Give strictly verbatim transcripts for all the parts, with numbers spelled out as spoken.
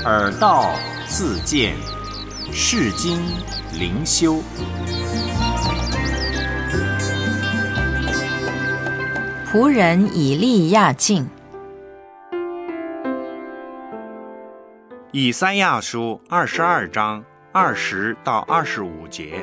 耳道自见，世经灵修。 仆人以利亚敬。 以赛亚书二十二章二十到二十五节。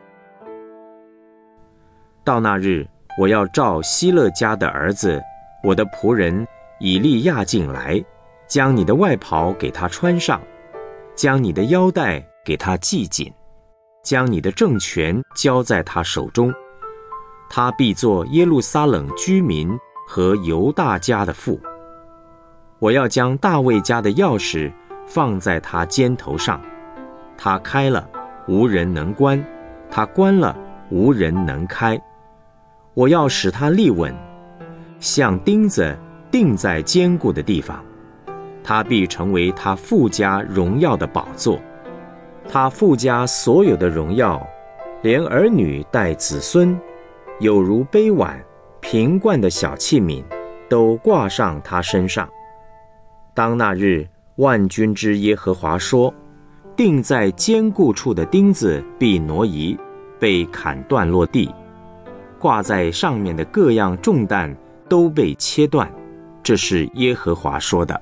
到那日，我要召希勒家的儿子，我的仆人以利亚敬来，将你的外袍给他穿上，将你的腰带给他系紧，将你的政权交在他手中。他必作耶路撒冷居民和犹大家的父。我要将大卫家的钥匙放在他肩头上，他开了，无人能关；他关了，无人能开。我要使他立稳，像钉子钉在坚固的地方。他必成为他父家荣耀的宝座，他父家所有的荣耀，连儿女带子孙，有如杯碗瓶罐的小器皿，都挂上他身上。当那日，万军之耶和华说，钉在坚固处的钉子必挪移，被砍断落地，挂在上面的各样重担都被切断，这是耶和华说的。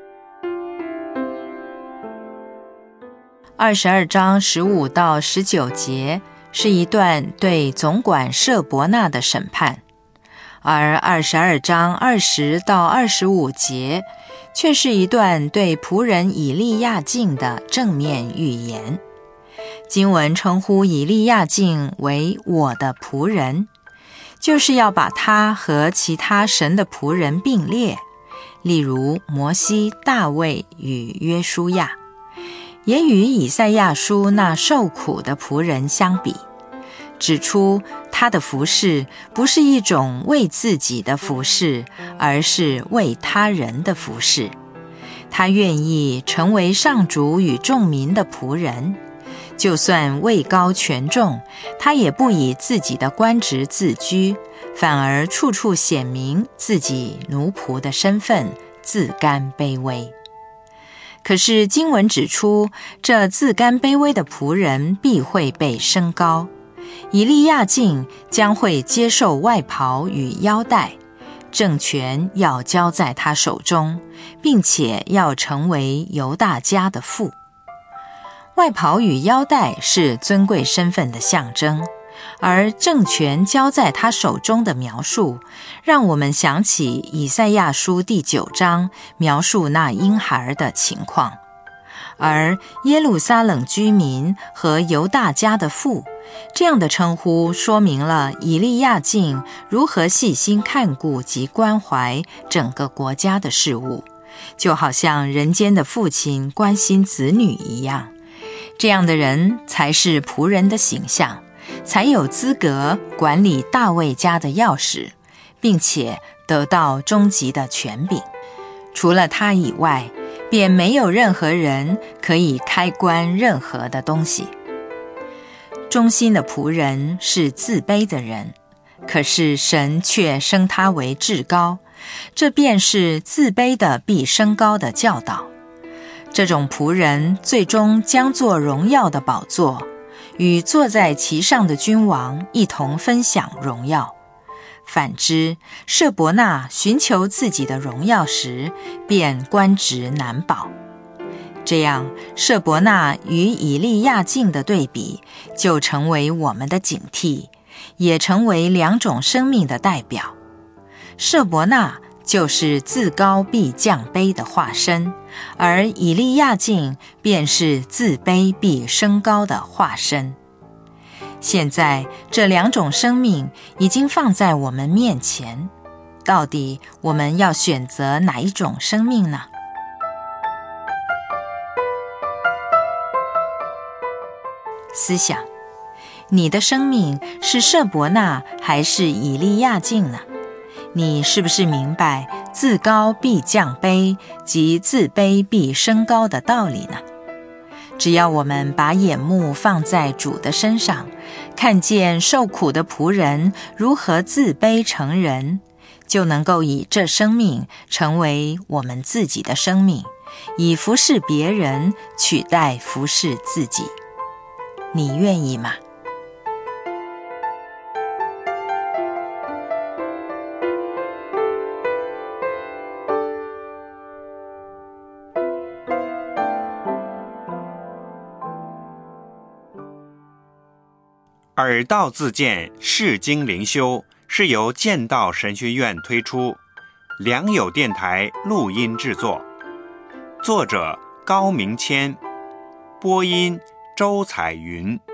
二十二章十五到十九节是一段对总管舍伯那的审判，而二十二章二十到二十五节却是一段对仆人以利亚敬的正面预言。经文称呼以利亚敬为我的仆人，就是要把他和其他神的仆人并列，例如摩西、大卫与约书亚，也与以赛亚书那受苦的仆人相比，指出他的服事不是一种为自己的服事，而是为他人的服事。他愿意成为上主与众民的仆人，就算位高权重，他也不以自己的官职自居，反而处处显明自己奴仆的身份，自甘卑微。可是经文指出，这自甘卑微的仆人必会被升高，以利亚敬将会接受外袍与腰带，政权要交在他手中，并且要成为犹大家的父。外袍与腰带是尊贵身份的象征，而政权交在他手中的描述，让我们想起以赛亚书第九章描述那婴孩的情况。而耶路撒冷居民和犹大家的父，这样的称呼说明了以利亚敬如何细心看顾及关怀整个国家的事务，就好像人间的父亲关心子女一样。这样的人才是仆人的形象，才有资格管理大卫家的钥匙，并且得到终极的权柄。除了他以外，便没有任何人可以开关任何的东西。忠心的仆人是自卑的人，可是神却升他为至高，这便是自卑的必升高的教导。这种仆人最终将做荣耀的宝座，与坐在其上的君王一同分享荣耀。反之，舍伯那寻求自己的荣耀时，便官职难保。这样，舍伯那与以利亚敬的对比，就成为我们的警惕，也成为两种生命的代表。舍伯那就是自高必降卑的化身，而以利亚敬便是自卑必升高的化身。现在这两种生命已经放在我们面前，到底我们要选择哪一种生命呢？思想，你的生命是舍伯那还是以利亚敬呢？你是不是明白自高必降卑及自卑必升高的道理呢？只要我们把眼目放在主的身上，看见受苦的仆人如何自卑成人，就能够以这生命成为我们自己的生命， 以服侍别人取代服侍自己。你愿意吗？ 耳道自荐释经灵修是由剑道神学院推出，良友电台录音制作，作者高明谦，播音周彩云。